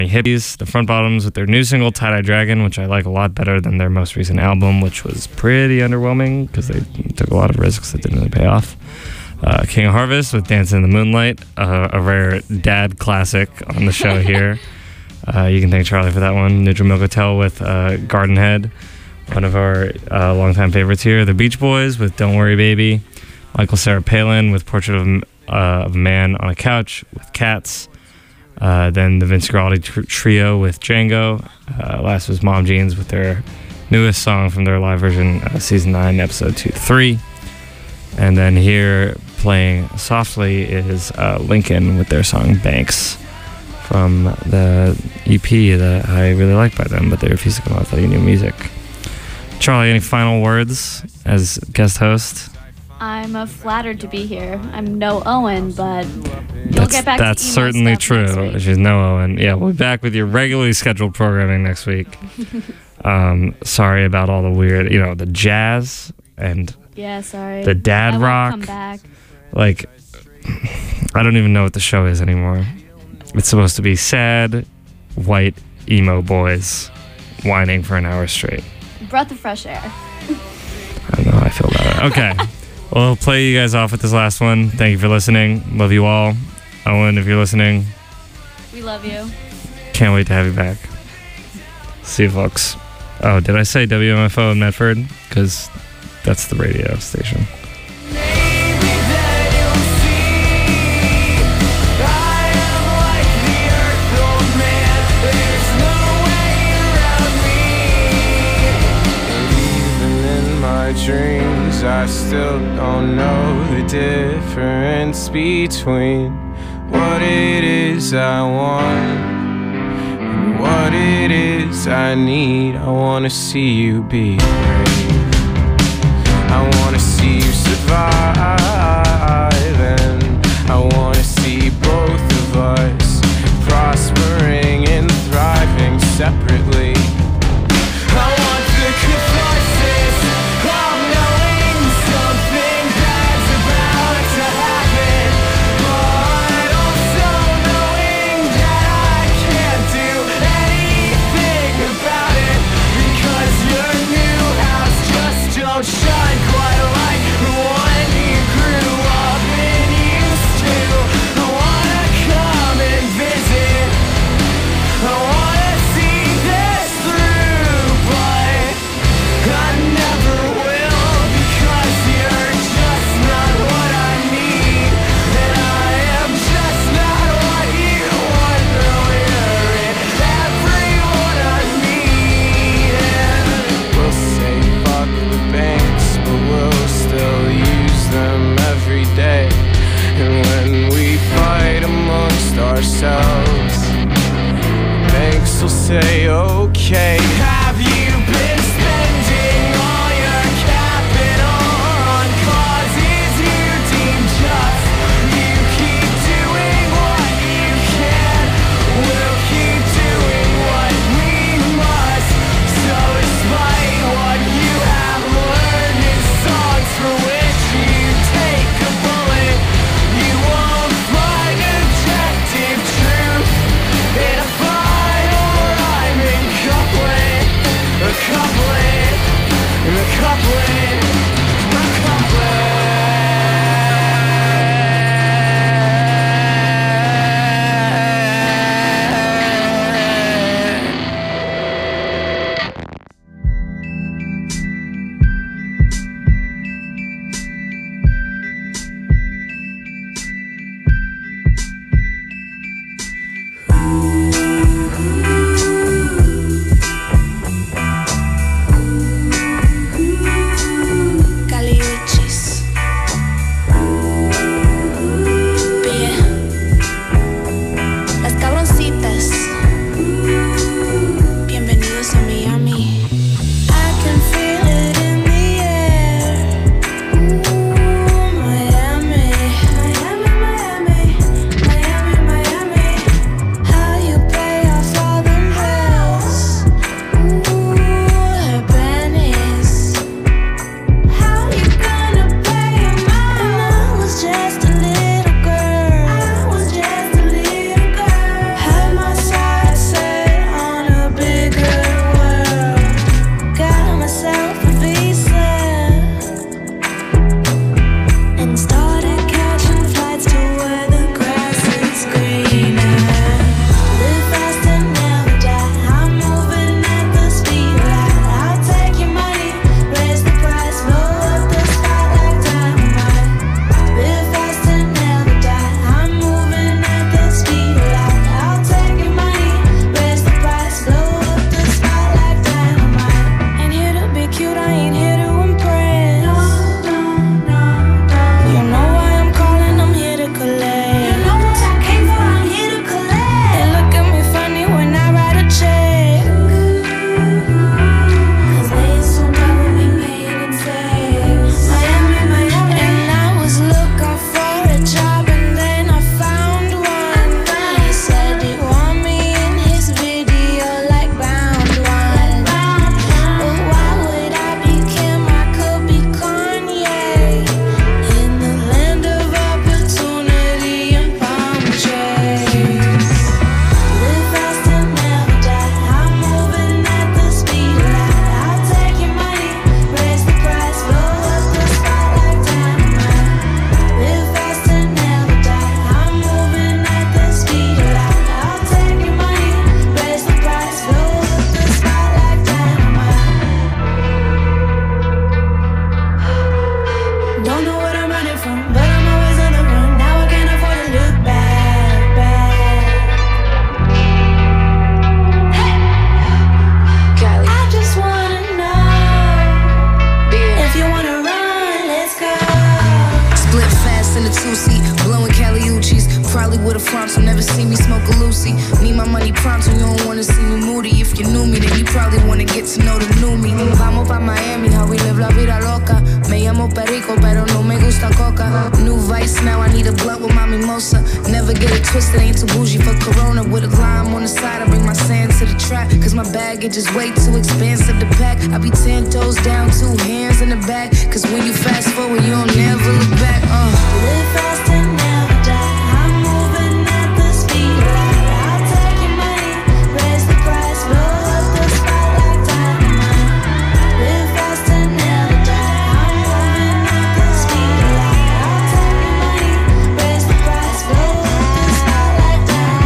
Hippies, the Front Bottoms with their new single Tie-Dye Dragon, which I like a lot better than their most recent album, which was pretty underwhelming because they took a lot of risks that didn't really pay off. King of Harvest with Dancing in the Moonlight, a rare dad classic on the show here. You can thank Charlie for that one. Neutral Milk Hotel with Garden Head, one of our longtime favorites here. The Beach Boys with Don't Worry Baby. Michael Sarah Palin with Portrait of a Man on a Couch with Cats. Then the Vince Guaraldi Trio with Django. Last was Mom Jeans with their newest song from their live version, Season 9, Episode 2-3. And then here, playing softly, is Lincoln with their song Banks from the EP that I really like by them, but they refuse to come out with any new music. Charlie, any final words as guest host? I'm flattered to be here. I'm no Owen, but we'll get back to emo That's certainly stuff next true. week. She's no Owen. Yeah, we'll be back with your regularly scheduled programming next week. Sorry about all the weird, the jazz and Yeah, sorry. the dad I won't rock. come back. Like, I don't even know what the show is anymore. It's supposed to be sad, white, emo boys whining for an hour straight. Breath of fresh air. I don't know how I feel about it. Okay. Well, I'll play you guys off with this last one. Thank you for listening. Love you all. Owen, if you're listening, We love you. can't wait to have you back. See you, folks. Oh, did I say WMFO in Medford? Because that's the radio station. Dreams, I still don't know the difference between what it is I want and what it is I need. I wanna see you be brave. I wanna see you survive, and I wanna see both of us prospering and thriving separately. I want the catharsis of knowing something bad's about to happen, but also knowing that I can't do anything about it, because your new house just don't shine quite like the one you grew up and used to. I wanna come and visit, I wanna see this through, but I never will, because you're just not what I need, and I am just not what you want. No, you're everyone I need, and we'll say fuck the banks, but we'll still use them every day. And when we fight amongst ourselves, banks will say, okay, have you been spending all your capital on causes you deem just? You keep doing what you can, we'll keep doing what we must. So despite what you have learned in songs for which you take a bullet, you won't find objective truth in a final rhyming couplet. don't wanna see me moody. If you knew me, then you probably wanna get to know the new me. Vamos pa' Miami, how we live la vida loca. Me llamo Perico, pero no me gusta coca. New vice, now I need a blunt with my mimosa. Never get it twisted, ain't too bougie for Corona. With a lime on the side, I bring my sand to the track. Cause my baggage is way too expensive to pack. I be 10 toes down, 2 hands in the back. Cause when you fast forward, you don't never look back. Live fast and never die. I'm moving at the speed of light. I'll take your money, raise the price, blow up the spot like dynamite. Live fast and never die. I'm moving at the speed of light. I'll take your money, raise the price, blow up the spot like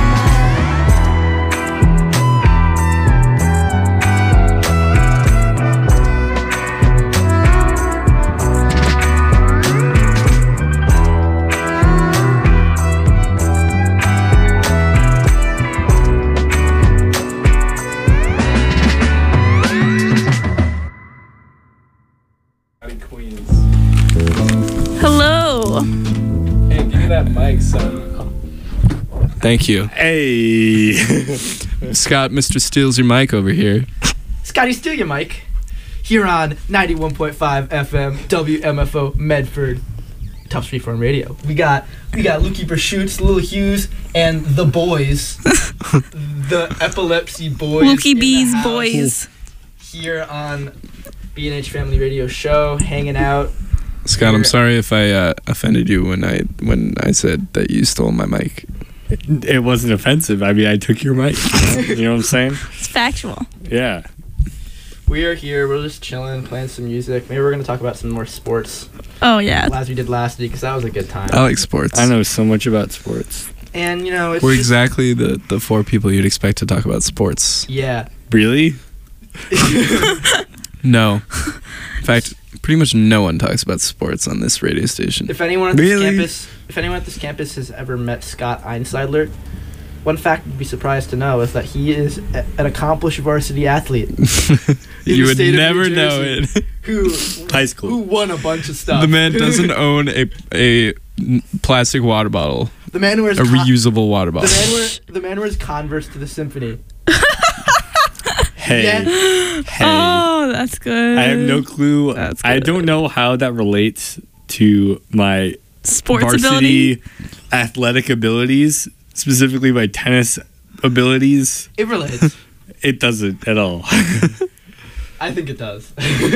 Hello. Hey, give me that mic, son. Thank you. Hey. Scott, Mr. Steals your mic over here. Scotty, steal your mic. Here on 91.5 FM WMFO Medford, Top Street Farm Radio. We got Lukey Bershoots, Lil Hughes, and the boys, the Epilepsy Boys. Lukey in the Bees house boys. Here on B&H Family Radio Show, hanging out. Scott, I'm sorry if I offended you when I said that you stole my mic. It wasn't offensive. I mean, I took your mic. You know what I'm saying? It's factual. Yeah. We are here. We're just chilling, playing some music. Maybe we're going to talk about some more sports. Oh, yeah. As we did last week, because that was a good time. I like sports. I know so much about sports. And, you know, it's We're just, exactly the 4 people you'd expect to talk about sports. Yeah. Really? No. In fact, pretty much no one talks about sports on this radio station. If anyone at this campus has ever met Scott Einseidler, one fact you'd be surprised to know is that he is an accomplished varsity athlete. You would never know it. Who High school. Who won a bunch of stuff. The man doesn't own a plastic water bottle. The man wears a reusable water bottle. The man wears Converse to the symphony. Hey. Yeah. Hey. Oh, that's good. I have no clue. That's I good. don't know how that relates to my Sports varsity ability. athletic abilities, specifically my tennis abilities. It relates. It doesn't at all. I think it does.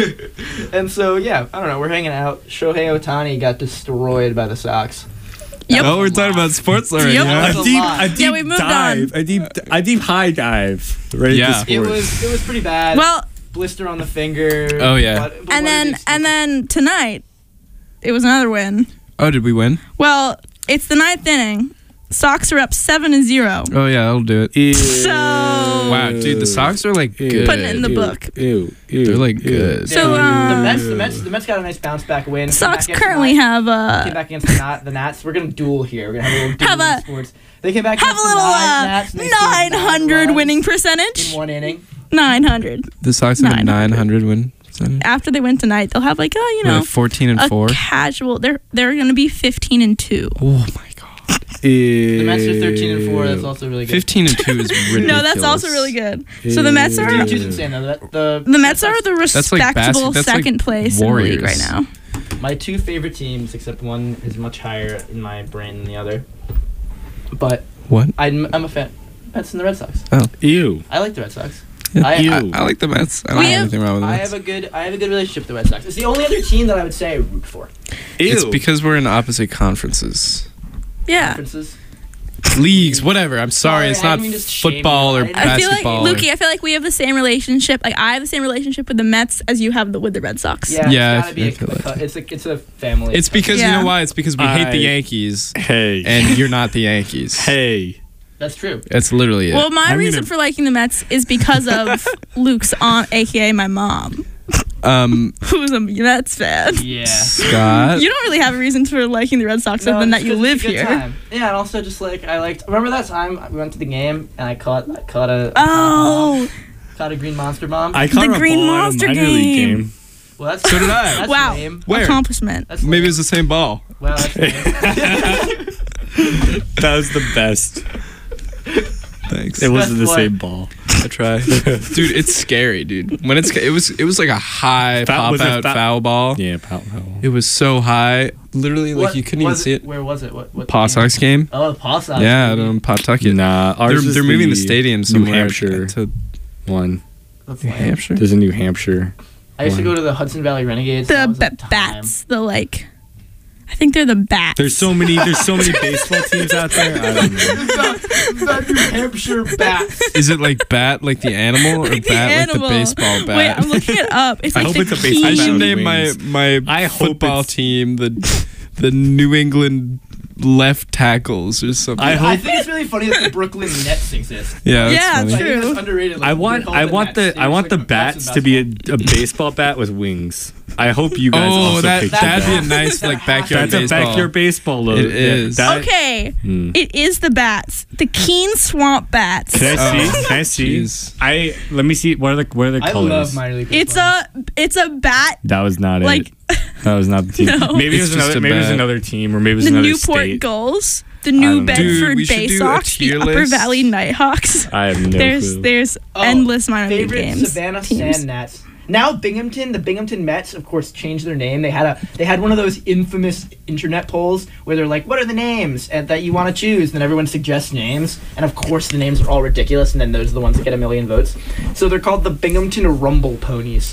And so, yeah, I don't know. We're hanging out. Shohei Ohtani got destroyed by the Sox. Yep. Oh, we're talking about sports already. Yep. Huh? That's a lot. Yeah, we moved dive. A deep high dive. Right. Yeah. Into sports. It was pretty bad. Well, Blister on the finger. Oh, yeah. But and what a big then tonight, it was another win. Oh, did we win? Well, it's the 9th inning. Sox are up 7-0. Oh, yeah, that'll do it. So Wow, dude, the Sox are like good. Putting it in the book. Ew. They're like good. So, the Mets got a nice bounce back win. Sox currently have came back against the Nats. We're gonna duel here. We're gonna have a little duel in sports. They came back have a against little the Nats. and they scored 900 9 winning runs percentage. in 1 inning. 900. The Sox have a 900 win percentage. After they win tonight, they'll have like They're 14-4. casual. They're gonna be 15-2. Oh my god. The Mets are 13-4. That's also really good. 15-2 is ridiculous. No, that's also really good. So the Mets are 15-2 is insane though. the Mets are the That's like respectable that's like second place in the league right Warriors. now. My 2 favorite teams, except one is much higher in my brain than the other. But What? I'm a fan. Mets and the Red Sox. Ew. I like the Red Sox. Ew. I like the Mets. I don't have anything wrong with the I Mets. have a good relationship with the Red Sox. It's the only other team that I would say I root for. It's because we're in opposite conferences. Yeah. Differences. Leagues, whatever. I'm sorry, Sorry, it's I not didn't mean to shame football you. or I I feel like basketball. Lukey, I feel like we have the same relationship. Like I have the same relationship with the Mets as you have with the Red Sox. Yeah, Yeah, it's gotta be I feel like- it's a family. It's because you Yeah. know why? It's because we hate the I- Yankees, Hey. and you're not the Yankees. Hey. That's true. That's literally it. Well, my I'm reason gonna- for liking the Mets is because of Luke's aunt, aka my mom, who's a Mets fan. Yeah. Scott. You don't really have a reason for liking the Red Sox other than that you live here. Yeah, and also just like I liked. Remember that time we went to the game and I caught a Oh, caught a green monster bomb. I caught The a Green ball at a Monster minor league game. game. Well, that's So did I. That's wow. lame. Where? Accomplishment. That's Maybe lame. it's the same ball. Well, that's lame. That was the best. Thanks. It wasn't the Best same ball. I try. Dude, it's scary, dude. When it was like a high pop out foul ball. Yeah, foul. It was so high. Literally, like, you couldn't even see it. Where was it? What Paw Sox game? Oh, the Paw Sox. Yeah, game. Pawtucket. Nah, ours They're moving the stadium somewhere. New Hampshire to one. That's New lame. Hampshire. There's a New Hampshire. I used to go to the Hudson Valley Renegades. The That was a time. bats. The like. I think they're the bats. There's so many baseball teams out there. I don't know. The New Hampshire Bats. Is it like bat, like the animal, or Like the bat, animal. like the baseball bat? Wait, I'm looking it up. It's I like hope the it's a baseball I bat. should with name wings. my I hope football it's- team the New England left tackles or something. I think it's really funny that the Brooklyn Nets exist. Yeah, that's Yeah, funny. I think True. it's underrated. Like, I want the bats to be a baseball bat with wings. I hope you guys also pick that'd be a that. nice like backyard That's a baseball. backyard baseball load. It is. That- Okay, it is the bats. The Keene Swamp Bats. Can I see? Oh, Can I see? jeez. Let me see. What are the I colors? love minor league It's baseball. a bat. That was not Like it. That was not the team. No. Maybe it It's was just a maybe it was bat. another team, or maybe it was The another Newport state. Gulls, the don't New know. Bedford Dude, we should Bay do a Sox, the tier Upper list. Valley Nighthawks. I have no clue. There's Oh, endless minor league favorite games. Savannah teams. Sand Gnats. Now Binghamton, the Binghamton Mets, of course, changed their name. They had one of those infamous internet polls where they're like, "What are the names that you want to choose?" And then everyone suggests names, and of course the names are all ridiculous, and then those are the ones that get a million votes. So they're called the Binghamton Rumble Ponies,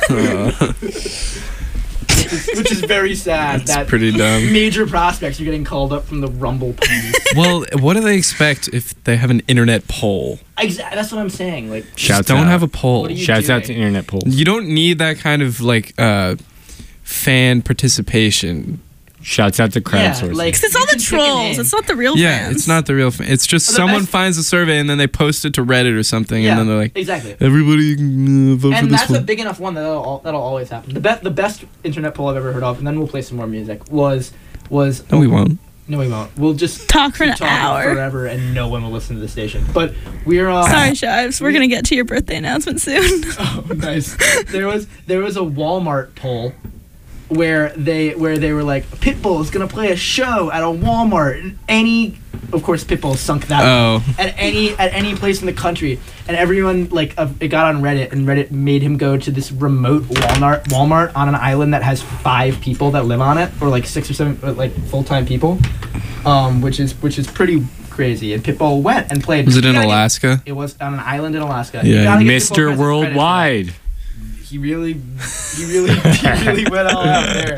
which is very sad. That's that pretty dumb. major prospects are getting called up from the Rumble Ponies. Well, what do they expect if they have an internet poll? That's what I'm saying. Like, Just don't have a poll. What are you Shouts out to doing? internet polls. You don't need that kind of like fan participation. Shouts out to crowdsourcing. like, 'Cause it's you all the can pick a trolls. name. It's not the real Yeah, fans. it's not the real fan. It's just The someone best- finds a survey and then they post it to Reddit or something, Yeah, and then they're like, exactly. everybody can vote for And this that's a one. big enough one that'll always happen. The best internet poll I've ever heard of, and then we'll play some more music. Was No, we won't. No, we won't. We'll just Talk for keep an talking hour. forever, and no one will listen to the station. But we're Sorry, Shives. We're gonna get to your birthday announcement soon. Oh, nice. There was a Walmart poll where they were like, Pitbull is gonna play a show at a Walmart, and of course Pitbull sunk that Oh. at any place in the country, and everyone it got on Reddit, and Reddit made him go to this remote Walmart on an island that has 5 people that live on it, or like 6 or 7 like full-time people, which is pretty crazy. And Pitbull went and played. Was it in You gotta give- Alaska? It was on an island in Alaska. Yeah. You gotta give Pitbull Mr. credit for that. Worldwide. He really went all out there.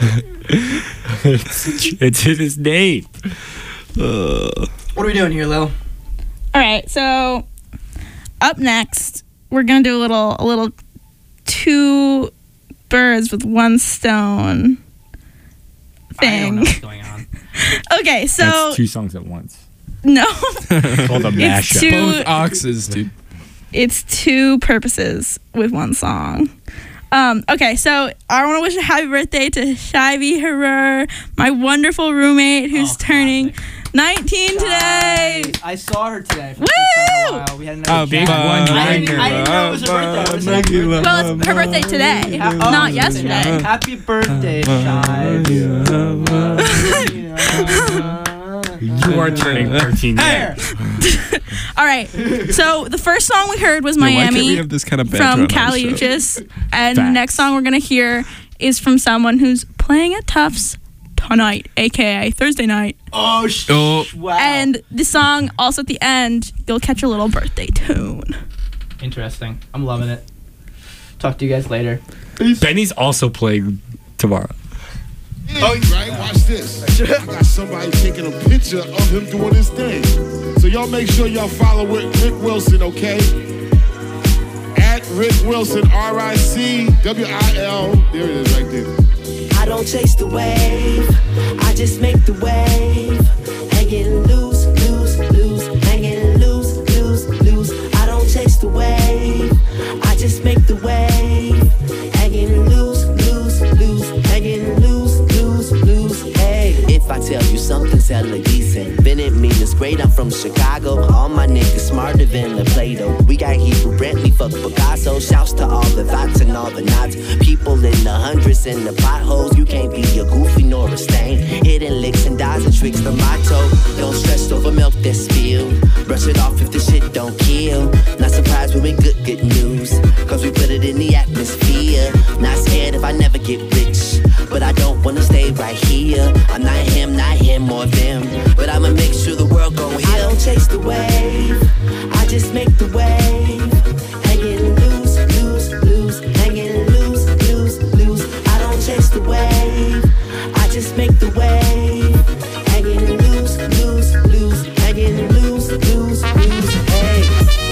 It's in his name. What are we doing here, Lil? All right, so up next, we're gonna do a little 2 birds with 1 stone I don't know thing. what's going on. Okay, so That's 2 songs at once. no, Called a it's mashup. 2. Both oxes, dude. It's 2 purposes with 1 song. Okay, so I want to wish a happy birthday to Shivy Herrer, my wonderful roommate who's turning 19 today. I saw her today. For Woo! the first time in a while. We had another big chat. one I didn't drinker. know it was her birthday. I was like, Well, it's her birthday today, not yesterday. Happy birthday, You are turning 13. There. All right, so the first song we heard was Yeah, why can't we Miami have this kind of banter from on our show? Caliuchis, and the Facts. next song we're gonna hear is from someone who's playing at Tufts tonight, aka Thursday night. Oh, Oh. wow. And the song, also at the end, you'll catch a little birthday tune. Interesting. I'm loving it. Talk to you guys later. Benny's also playing tomorrow. Oh, right, watch this. I got somebody taking a picture of him doing his thing. So y'all make sure y'all follow Rick Wilson, okay? At Rick Wilson, RICWIL. There it is right there. I don't chase the wave, I just make the wave. Hanging loose, loose, loose, hanging loose, loose, loose. I don't chase the wave, I just make the wave. Hanging loose, loose, loose, hanging loose, loose, loose. Hey, if I tell you something's hella decent, then it means it's great. I'm from Chicago, all my niggas smarter than the Play-Doh. We got Hebrew Brantley, fuck Picasso. Shouts to all the thoughts and all the knots. People in the hundreds in the potholes. You can't be a goofy nor a stain. Hidden licks and dies and tricks the motto. Don't stress over milk that's spilled. Brush it off if the shit don't kill. Not surprised when we good news, cause we put it in the atmosphere. Not scared if I never get rich, but I don't wanna stay right here. I'm not him or them, but I'ma make sure the world gon' hear. I don't chase the wave, I just make the wave. Hanging loose, hanging loose. I don't chase the wave, I just make the wave. Hanging loose, hanging loose, hey.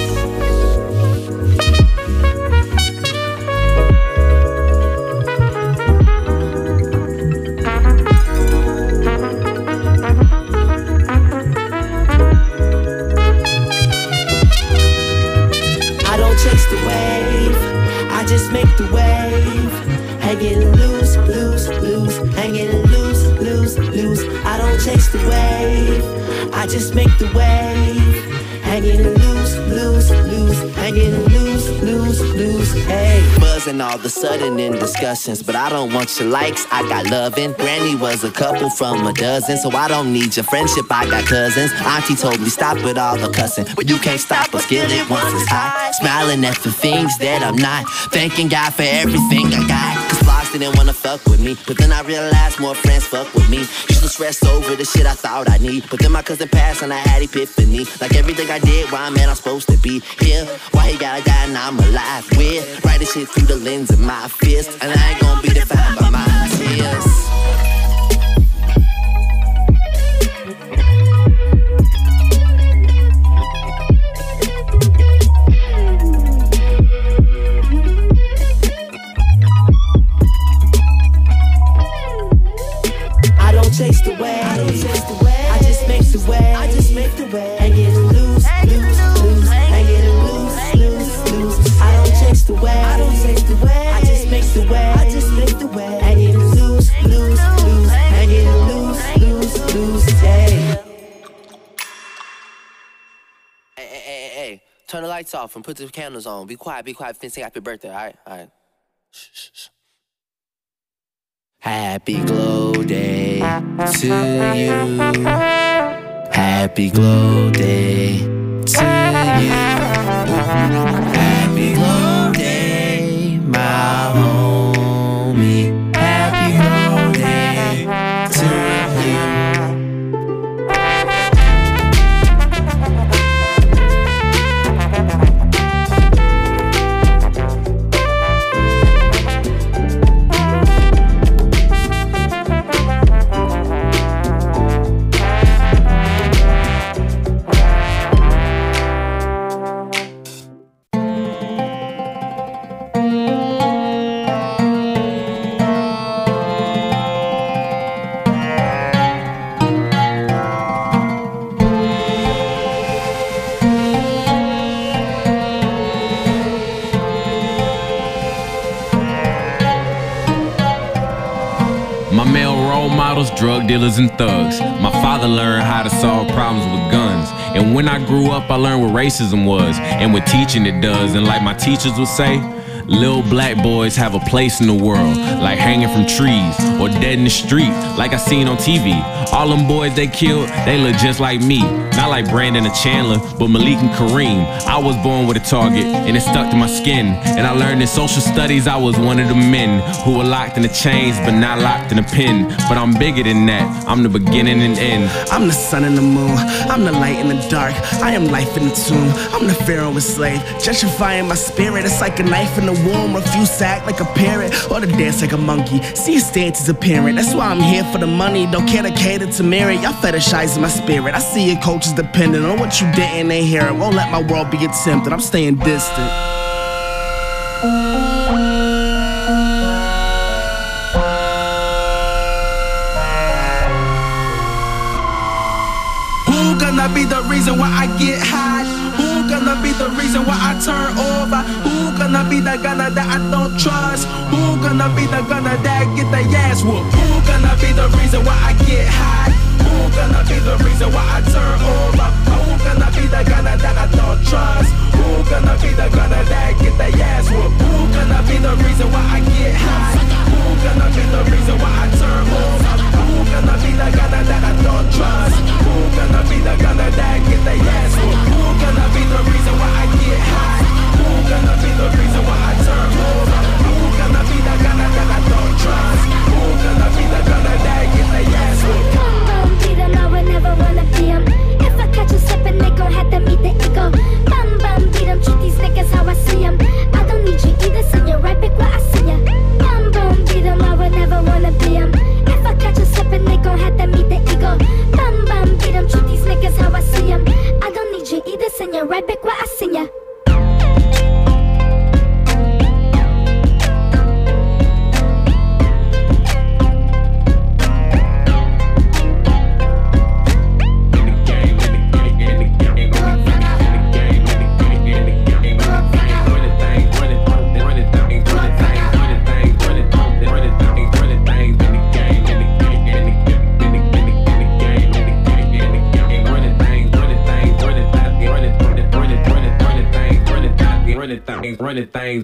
I don't chase the wave, I just make the wave. Hanging loose, hanging loose. I don't chase the wave, I just make the wave. Hanging loose, hanging loose, hey. Buzzing all of a sudden in discussions, but I don't want your likes, I got loving. Granny was a couple from a dozen, so I don't need your friendship, I got cousins. Auntie told me stop with all the cussing, but you can't stop us, get it once it's high. Smiling at the things that I'm not, thanking God for everything I got. Cause Floss didn't wanna fuck with me, but then I realized more friends fuck with me. Used to stress over the shit I thought I need, but then my cousin passed and I had epiphany. Like everything I did, why man I'm supposed to be here? Why he gotta die and I'm alive? We're writing shit through the lens of my fist, and I ain't gonna be defined by my tears. I don't chase the wave, I just make the wave. Hanging loose, hanging loose. I don't chase the wave, I just make the wave. Hanging loose, hanging loose, hey. Hey, turn the lights off and put the candles on. Be quiet, Finn, sing happy birthday, alright. Shh. Happy glow day to you. Happy glow day to you. Happy glow day, my homie. Happy glow day to you. Drug dealers and thugs. My father learned how to solve problems with guns. And when I grew up, I learned what racism was and what teaching it does. And like my teachers would say, little black boys have a place in the world, like hanging from trees or dead in the street, like I seen on TV. All them boys they killed, they look just like me. Not like Brandon or Chandler, but Malik and Kareem. I was born with a target, and it stuck to my skin. And I learned in social studies I was one of the men who were locked in the chains, but not locked in a pen. But I'm bigger than that, I'm the beginning and end. I'm the sun and the moon, I'm the light in the dark. I am life in the tomb, I'm the pharaoh and slave. Gentrifying my spirit, it's like a knife in the womb. Refuse to act like a parrot or to dance like a monkey. See a stance as a parent, that's why I'm here for the money. Don't care to cater to merit, y'all fetishizing my spirit. I see your coaches dependent on what you didn't hear. Won't let my world be attempted, I'm staying distant. Who gonna be the reason why I get high? Who gonna be the reason why I turn over? Who gonna be the gunner that I don't trust? Who gonna be the gunner that get the ass whooped? Who gonna be the reason why I get high? Who gonna be the reason why I turn over? Who gonna be the gunner that I don't trust? Who gonna be the gunner that get the ass whooped? Who gonna be the reason why I get high? Who gonna be the reason why I turn over? Who gonna be the gunner that I don't trust? Who gonna be the gunner that get the ass whooped? running things.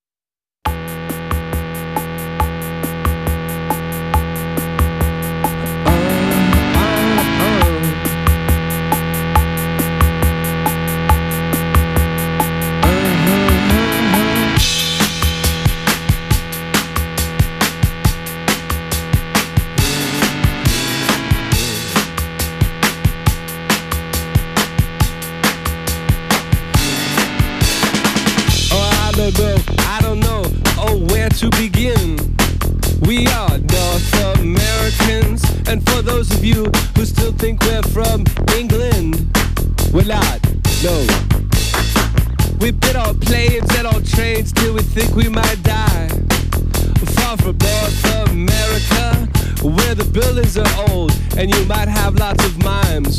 I don't know, where to begin. We are North Americans, and for those of you who still think we're from England, we're not, no. We bid on planes and on trains till we think we might die. Far from North America, where the buildings are old, and you might have lots of mimes.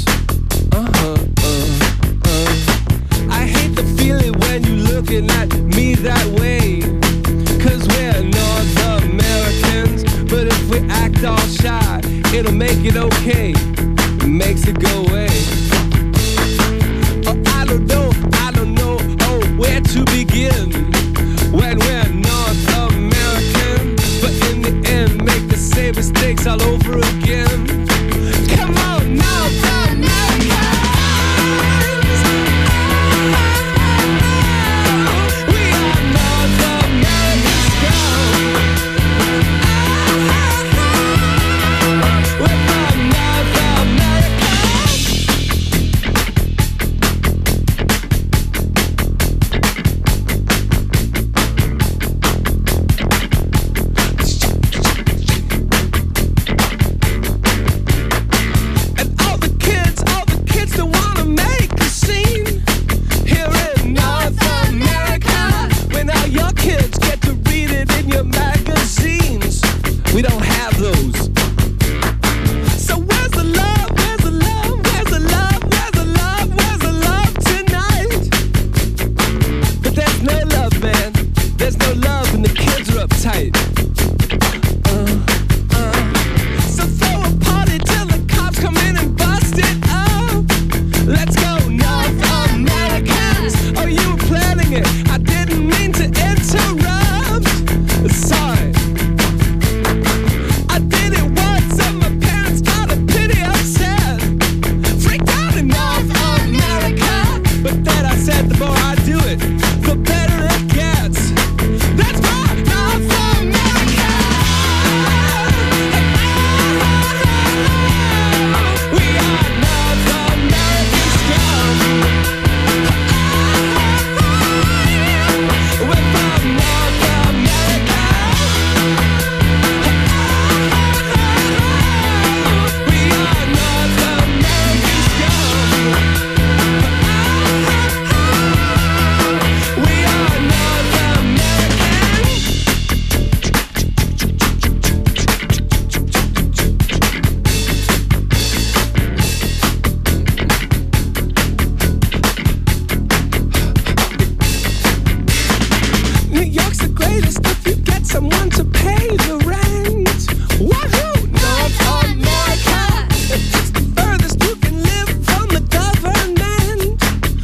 I hate the feeling when you looking at me that way, 'cause we're North Americans, but if we act all shy, it'll make it okay, it makes it go away. I don't know, where to begin, when we're North American, but in the end, make the same mistakes all over again. Come on, North America! We don't have those. So where's the love? Where's the love? Where's the love? Where's the love? Where's the love tonight? But there's no love, man. There's no love and the kids are uptight. So throw a party till the cops come in and bust it up. Let's go, North Americans. Oh, you were planning it. I didn't mean to interrupt. Sorry. I did it once and my parents got a pity upset. Freaked out in North America, but then I said the more I do it, the better it gets. That's why North America. We are North American strong. We're from North America. New York's the greatest if you get someone to pay the rent. Wahoo! North America! It's the furthest you can live from the government.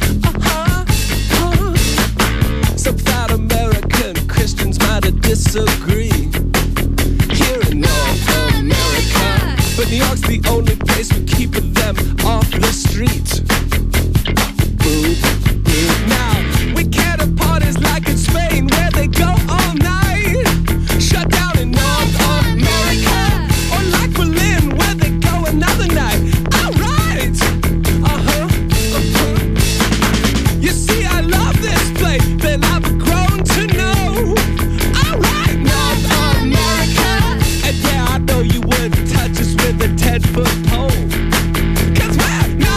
Some proud American Christians might disagree here in North America, but New York's the only place we're keeping them off the street. Now, we can't have parties like in Spain where they go all night. Shut down in North America. Or like Berlin where they go another night. Alright! You see, I love this place that I've grown to know. Alright, North America. And yeah, I know you wouldn't touch us with a 10-foot pole. 'Cause we're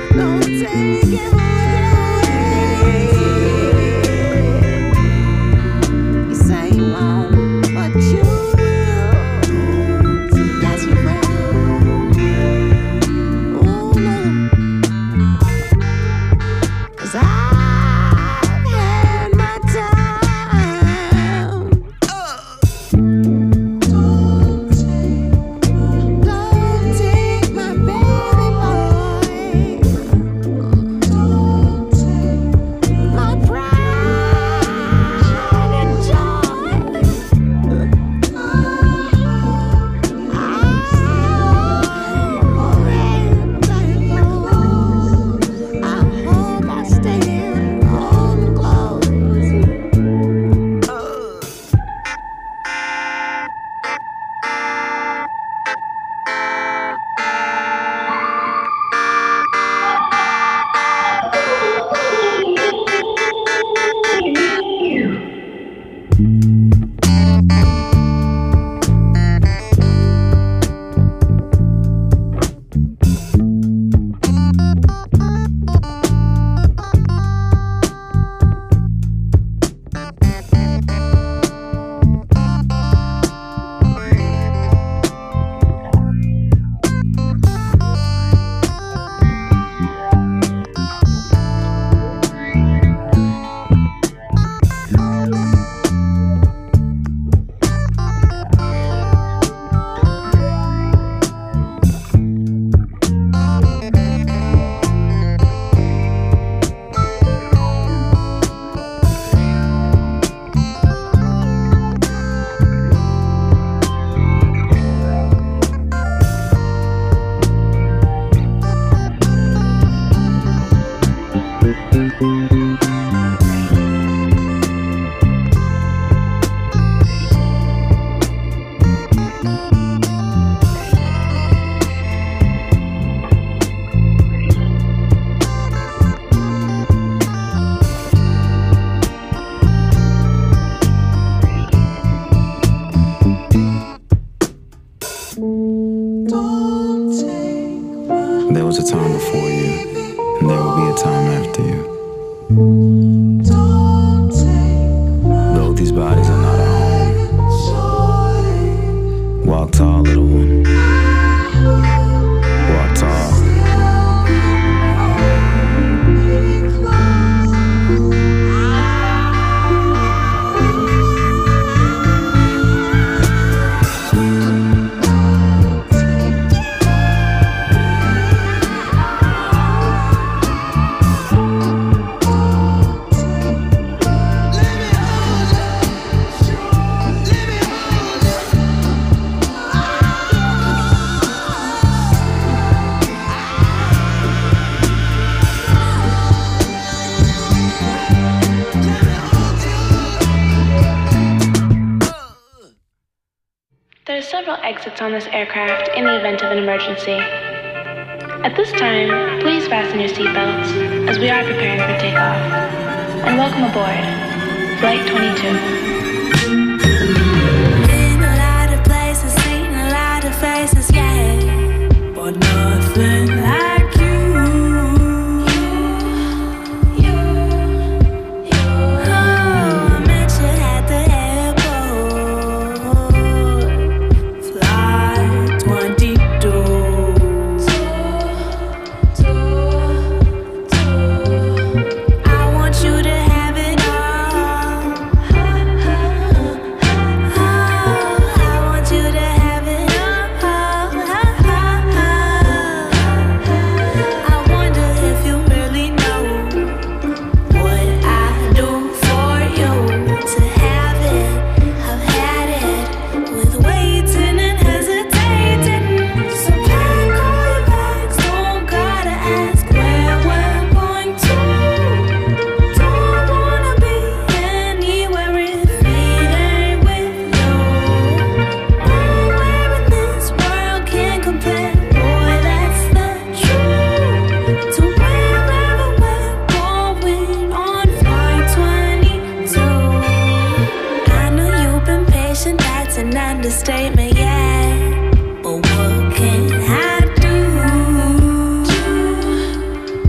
Exits on this aircraft in the event of an emergency. At this time, please fasten your seatbelts as we are preparing for takeoff. And welcome aboard, Flight 22. Been a lot of places, seen a lot of faces, yeah, but nothing like you. Oh, I met you at the understatement, yeah. But what can I do?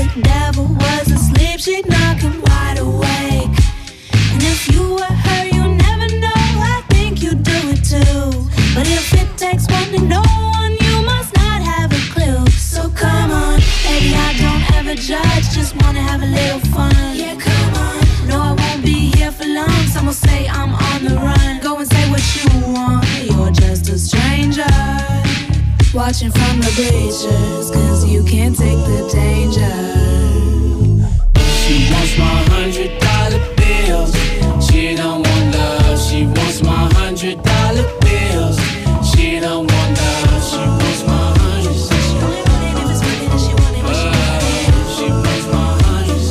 the devil was asleep, she'd knock him wide awake. And if you were her, you never know, I think you do it too. But if it takes one to know one, you must not have a clue. So come on, baby, I don't ever judge, just wanna have a little fun. Yeah, come on. No, I won't be here for long, some will say I'm on the run. Go and say what you want, you're just a stranger. Watching from the bleachers, cause you can't take the danger. She wants my $100 bills. She don't want love. She wants my $100 bills. She don't want love. She wants my $100. She wants my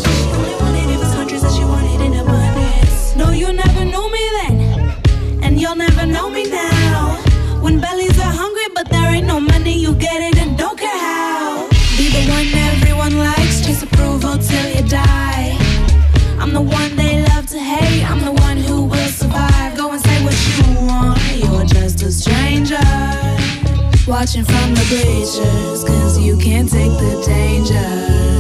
$100. No, you never knew me then, and you'll never know me now. When bellies are hungry, but there ain't no money, you get it and don't care how. Be the one everyone likes, chase approval till you die. I'm the one they love to hate, I'm the one who will survive. Go and say what you want, you're just a stranger. Watching from the bleachers, cause you can't take the danger.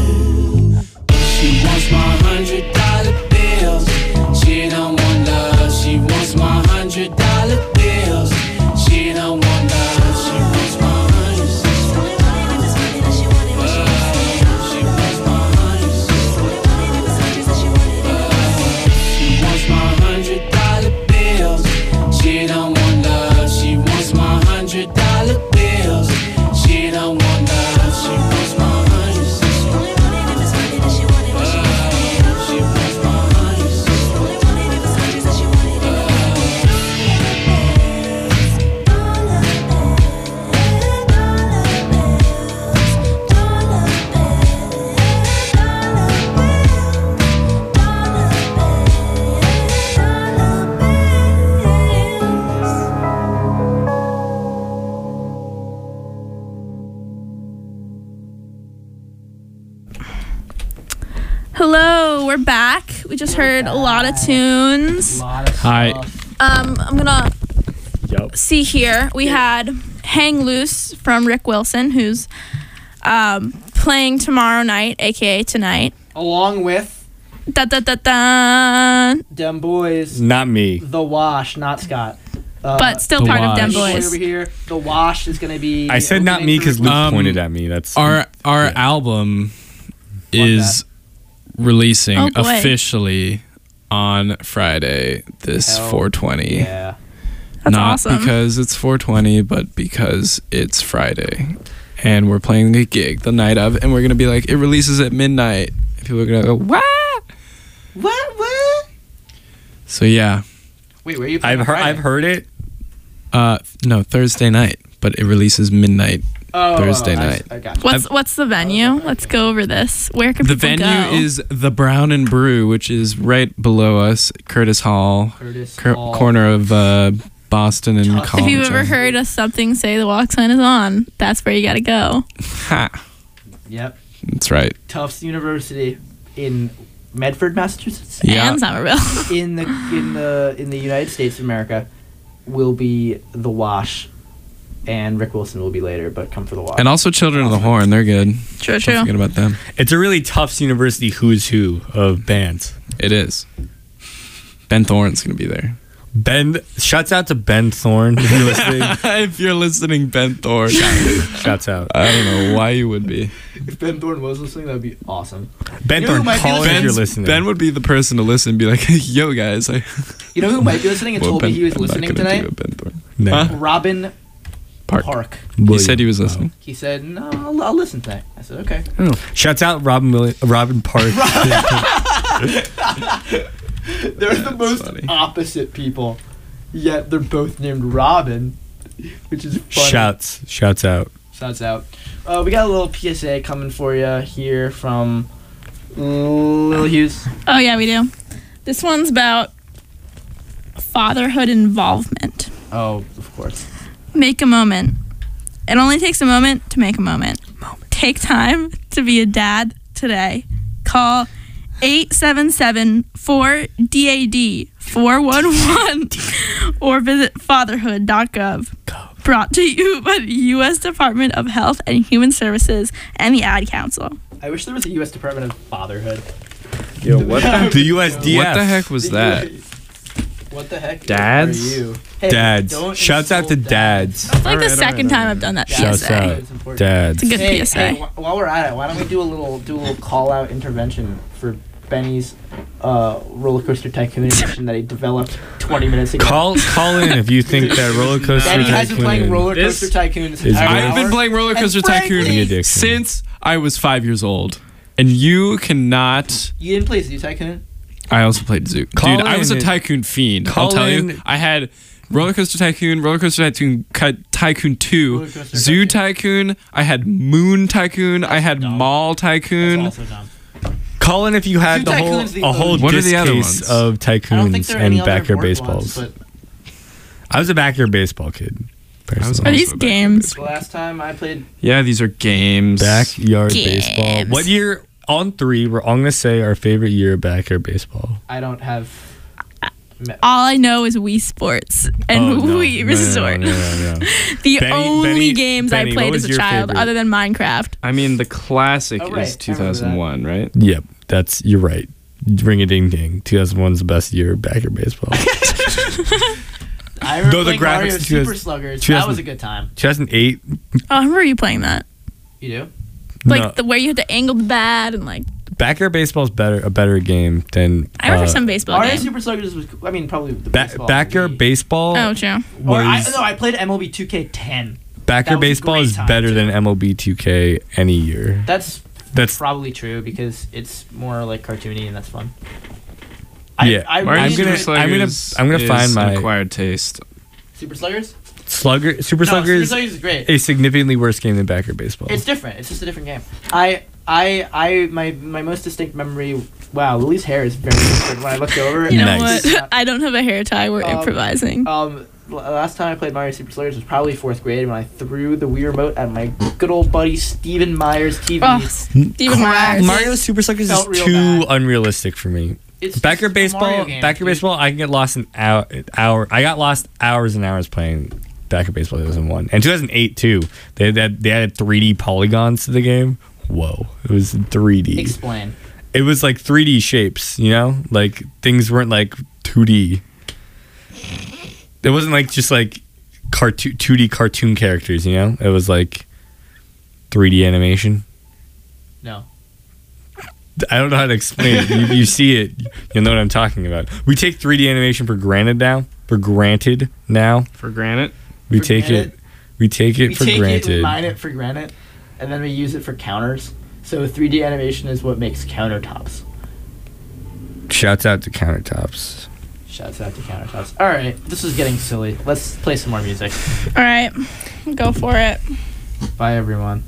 She wants my $100 bills. She don't want love. She wants my $100 bills. She don't want love. She wants my $100. She wants my $100. She wants my $100 bills. She don't want love. She wants my $100 bills. She don't want love. She wants my Hello, we're back. We just heard a lot of tunes. Hi. I'm gonna see here. We had Hang Loose from Rick Wilson, who's playing tomorrow night, aka tonight. Along with Dem Boys. Not me. The Wash, not Scott. But still part of Dem Boys. Over here, The Wash is going to be. I said not me because Luke pointed at me. That's our album is releasing officially on Friday, this 420. Yeah. That's not awesome. because it's 420, but because it's Friday. And we're playing a gig the night of, and we're going to be like, it releases at midnight. And people are going to go, what? What? So, yeah. Wait, where are you playing? I've heard it. No, Thursday night, but it releases midnight Thursday night. I got you. What's the venue? Let's go over this. Where can The people go? venue is the Brown and Brew, which is right below us, Curtis Hall, Hall. corner of Boston and College. If you've ever heard a something say the walk sign is on, that's where you gotta go. Ha. Yep. That's right. Tufts University in Medford, Massachusetts. Yeah. And Somerville. in the United States of America will be The Wash, and Rick Wilson will be later, but come for The Wash. And also Children of the Horn, they're good. True. Don't forget about them. It's a really Tufts University who's who of bands. It is. Ben Thorne's gonna be there. Shouts out to Ben Thorne if you're listening. If you're listening, Ben Thorne. Shouts out. I don't know why you would be. If Ben Thorne was listening, that would be awesome. Ben Thorne, call if you're listening. Ben would be the person to listen and be like, yo guys. You know who might be listening and told me he was listening tonight? No. Robin Park. He said he was listening. He said, no, I'll listen tonight. I said, okay. Oh. Shouts out Robin Park. They're the most opposite people, yet they're both named Robin, which is funny. Shouts out. Shouts out. We got a little PSA coming for you here from Lil Hughes. Oh yeah, we do. This one's about fatherhood involvement. Oh, of course. Make a moment. It only takes a moment to make a moment. Take time to be a dad today. Call 877-4DAD-411 or visit fatherhood.gov. Brought to you by the U.S. Department of Health and Human Services and the Ad Council. I wish there was a U.S. Department of Fatherhood. Yo, what The USDF. What the heck was that? What the heck Dads? are you? Hey, Dads. don't Shouts out to insult dads. It's like the second time I've done that Shouts PSA. out. It's important. Dads. It's a good Hey, PSA. hey, while we're at it, why don't we do a little call out intervention for Benny's roller coaster tycoon edition that he developed 20 minutes ago. Call in if you think that roller coaster Benny has been playing tycoon. roller coaster tycoon this is entire I've hour. been playing Roller Coaster And Tycoon frankly, addiction. since I was 5 years old. And you cannot. You didn't play Zoo Tycoon? I also played Zoo. Call Dude, I was a in- Tycoon fiend. call I'll tell in- you. I had Roller Coaster Tycoon, Tycoon 2, Roller Coaster Zoo Tycoon. I had Moon Tycoon. I had Mall Tycoon. Also dumb. Call in if you had Zoo the whole Tycoon's the a whole OG. What are disc the other case ones? of I don't think tycoons there are any and other backyard board baseballs. ones, I was a backyard baseball kid. I was Personally. Are these also a games? but the last time I played, Yeah, these are games. Backyard Games. baseball. What year? On 3, we're all gonna say our favorite year of backyard baseball. I don't have. All I know is Wii Sports and Oh, no. Wii No, Resort. no. The Benny- only Benny- games Benny, I what played was as a your child, favorite? other than Minecraft. I mean, the classic Oh, right. is I remember 2001, right? Yep, you're right. Ring a ding ding. 2001 is the best year of backyard baseball. I remember Though the playing Mario graphics Super 2000 Sluggers. 2000 That was a good time. 2008. Oh, I remember you playing that. You do? Like No, the way you had to angle the bat and like. backyard baseball is a better game than. I remember some baseball Mario game. Super Sluggers was. I mean, probably the baseball. backyard baseball. Oh, true. Or Was, I played MLB 2K10. That backyard was a baseball great is time, better too. than MLB 2K any year. That's That's probably true because it's more like cartoony and that's fun. yeah. I Mario really Super enjoyed Sluggers I'm gonna is find my- an acquired taste. Super Sluggers. Super No, Super Sluggers Sluggers is great. a significantly worse game than backyard baseball. It's different. It's just a different game. My most distinct memory. Wow, Lily's hair is very different when I looked over. You know Nice. what? I don't have a hair tie. We're improvising. Last time I played Mario Super Sluggers was probably 4th grade when I threw the Wii remote at my good old buddy Steven Myers' TV. Oh, Steven Myers. Mario Super Sluggers is Felt real too bad. unrealistic for me. It's Backyard just a Mario baseball, game, backyard dude. baseball. I can get lost an hour. I got lost hours and hours playing backyard baseball 2001 and 2008 too. They added 3D polygons to the game. Whoa, it was 3D. Explain. It was like 3D shapes, you know, like things weren't like 2D. It wasn't like just like 2D cartoon characters, you know. It was like 3D animation. No. I don't know how to explain it. You see it, you'll know what I'm talking about. We take 3D animation for granted now. For granted. We take granted? it. We take it We for take granted. it, we mine it for granted, and then we use it for counters. So 3D animation is what makes countertops. Shouts out to countertops. Shouts out to countertops. All right, this is getting silly. Let's play some more music. All right, go for it. Bye, everyone.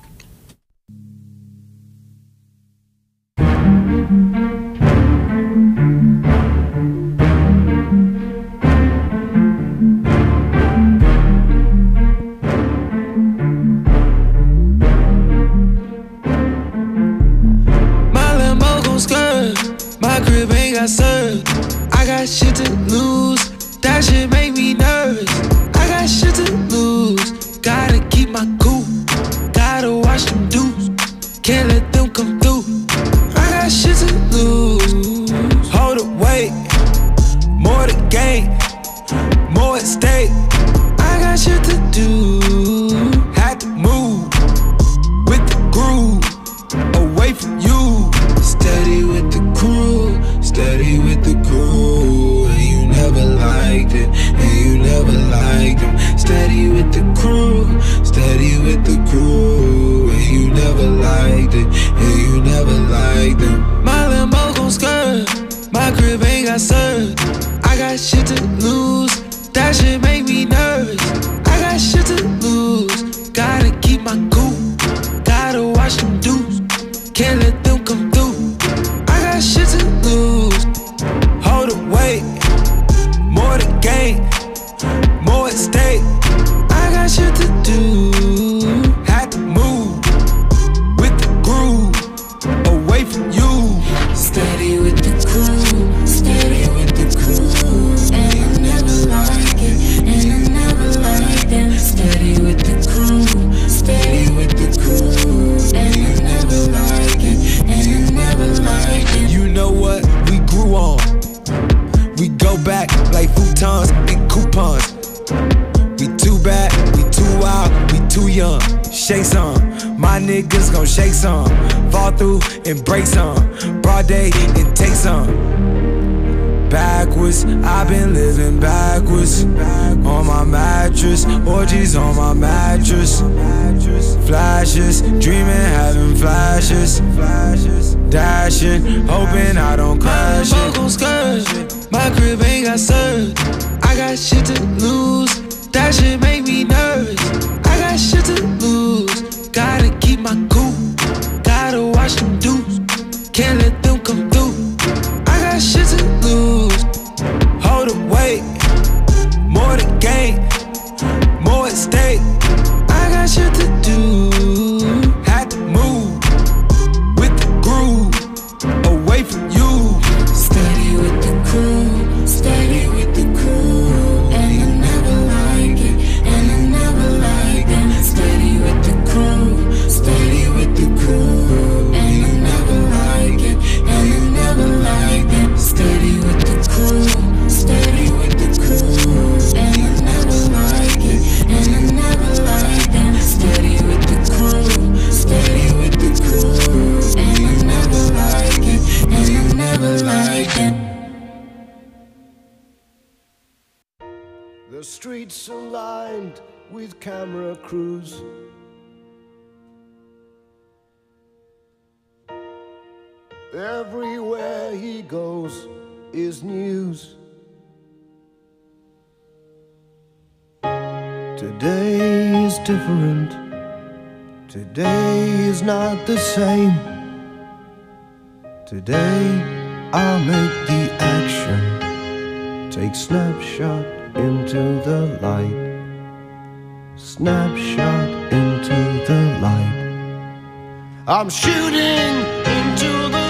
My Lambo gon' skirt, my crib ain't got served. I got shit to lose, that shit make me nervous. I got shit to lose, gotta keep my cool. Gotta watch them dudes, can't let them come through. I got shit to lose, hold it, wait. More to gain, more at stake. I got shit to do, had to move with the groove. Away from you, steady with the crew, steady with the crew. And you never liked it, and you never liked them. Steady with the crew, steady with the crew. And you never liked it, and you never liked them. My Lambo gon' skirt, my crib ain't got served. I got shit to lose, that shit make me nervous. I got shit to lose, gotta keep my cool. Gotta watch them dudes, can't let them come through. I got shit to lose, hold it, wait. More to gain, more at stake. I got shit to do, had to move with the groove, away from you. Steady with the crew, steady with the crew. And I never like it, and I never like them. shake some. My niggas gon' shake some. Fall through and break some. Broad day and take some. Backwards, I've been living backwards. On my mattress, orgies on my mattress. Flashes, dreaming, having flashes. Dashing, hoping I don't crash it. My crib ain't got served. I got shit to lose. That shit make me nervous. I got shit to lose. Gotta keep my cool. Gotta watch them dudes. Can't let them come through. I got shit to lose. Hold up, wait. More to gain. More at stake. I got shit to do. Had to move with the groove. Away from you. Steady with the crew. Steady with the crew. And I never like it. And I never like it. Steady with the crew. Steady with the crew. And I never like it. And I never like it. Steady with the crew. Steady with the crew. And I never like it. And I never like it. Steady with the crew. Steady with the crew. And I never like it. And I never like it. The streets are lined with camera crews. Everywhere he goes is news. Today is different. Today is not the same. Today I'll make the action. Take snapshot into the light. Snapshot into the light. I'm shooting into the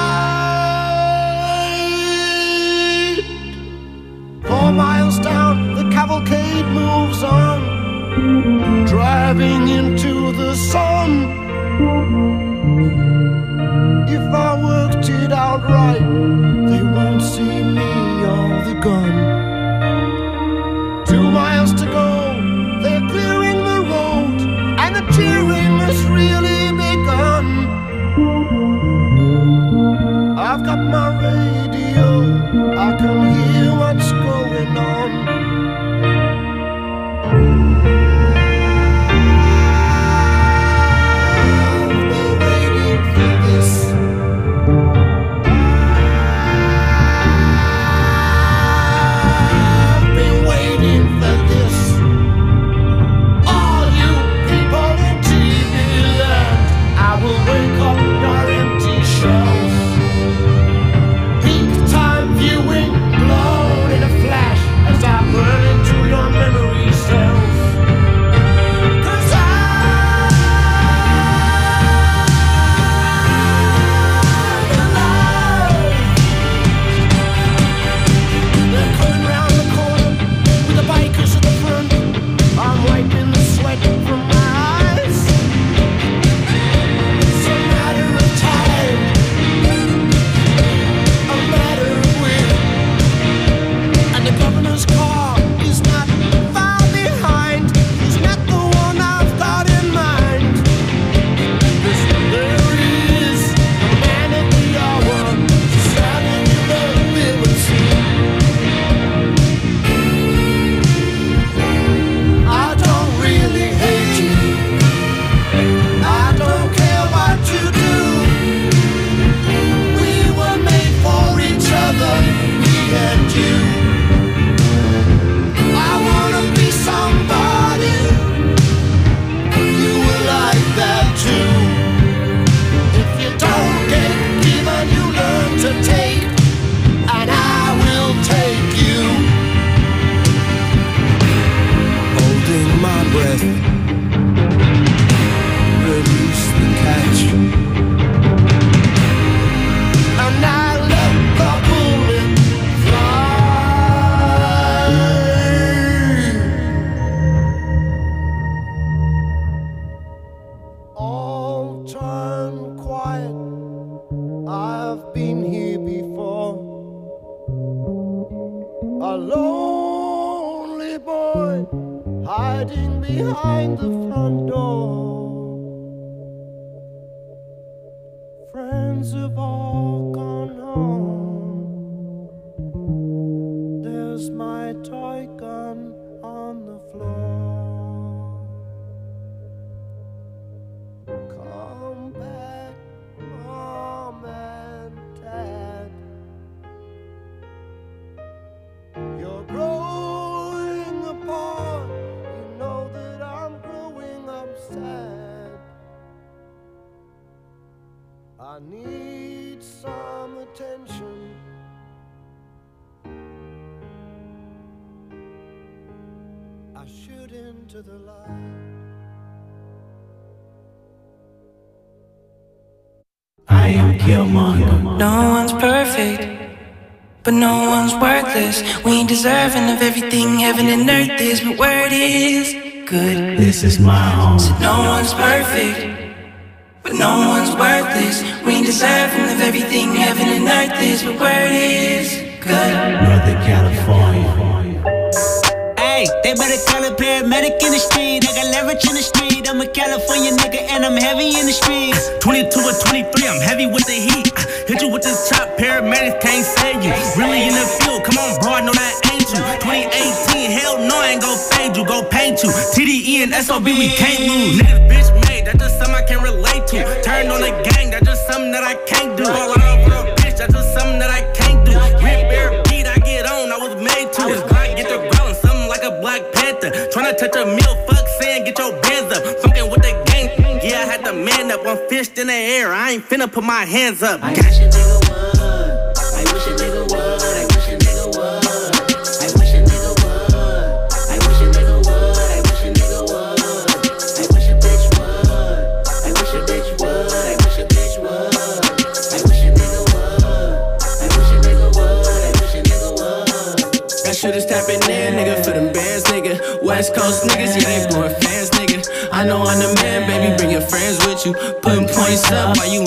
light. 4 miles down, the cavalcade moves on, driving into the sun. If I worked it out right, they won't see me or the gun. 2 miles to go, they're clearing the road, and the cheering has really begun. I've got my radio, I can hear what's going on. I've been waiting for this. I've been waiting for this. All you people in TV land, I will wake up your empty shells. Peak time viewing, blown in a flash as I burn into your memory cells. 'Cause I'm alive. They're coming round the corner with the bikers at the front. I'm wiping the sweat from my eyes. It's a matter of time, a matter of will. And the governor's car is not far behind. He's not the one I've got in mind. There is a man at the hour, standing in the limousine. I don't really hate you. I don't care what you do. We were made for each other, me and you. I wanna be somebody. You will like that too. If you don't get given, you learn to take, and I will take you. Holding my breath, release the catch, and I let the bullet fly. All turn quiet, I've been here before. A lonely boy hiding behind the front door. friends have all gone home. There's my toy gun on the floor. Come back, Mom and Dad. You're growing apart. You know that I'm growing up sad. I need some attention. I shoot into the light. I am Killmonger. No one's perfect, but no one's worthless. We ain't deserving of everything heaven and earth is, but word is good. This is my home. So no one's perfect, but no one's worthless. We ain't deserving of everything heaven and earth is, but word is good. Northern California. Hey, they better call a paramedic in the street. I got leverage in the street. I'm a California nigga and I'm heavy in the streets. 22 or 23, I'm heavy with the heat. Hit you with this chop, paramedics can't save you. Really in the field, come on bro, I know that ain't you. 2018, hell no, I ain't gon' fade you, go paint you. TDE and SOB, we can't lose. Niggas bitch made, that's just something I can relate to. Turn on the gang, that's just something that I can't do. Fall out for a bitch, that's just something that I can't do. Rip bear beat, I get on, I was made to. This Glock get the growling, something like a Black Panther. Tryna touch a meal, fuck saying, get your bands up. Fucking with the gang, yeah, I had to man up. I'm fished in the air, I ain't finna put my hands up. I wish a nigga would. I wish a nigga would. I wish a nigga would. I wish a nigga would. I wish a nigga would. I wish a nigga would. I wish a bitch would. I wish a bitch would. I wish a bitch would. I wish a nigga would. I wish a nigga would. I wish a nigga would. That shit is tapping in, nigga, for them bands, nigga. West Coast niggas, yeah, they blowing fans, nigga. I know I'm the man, baby, bring your friends with you. Putting points up while you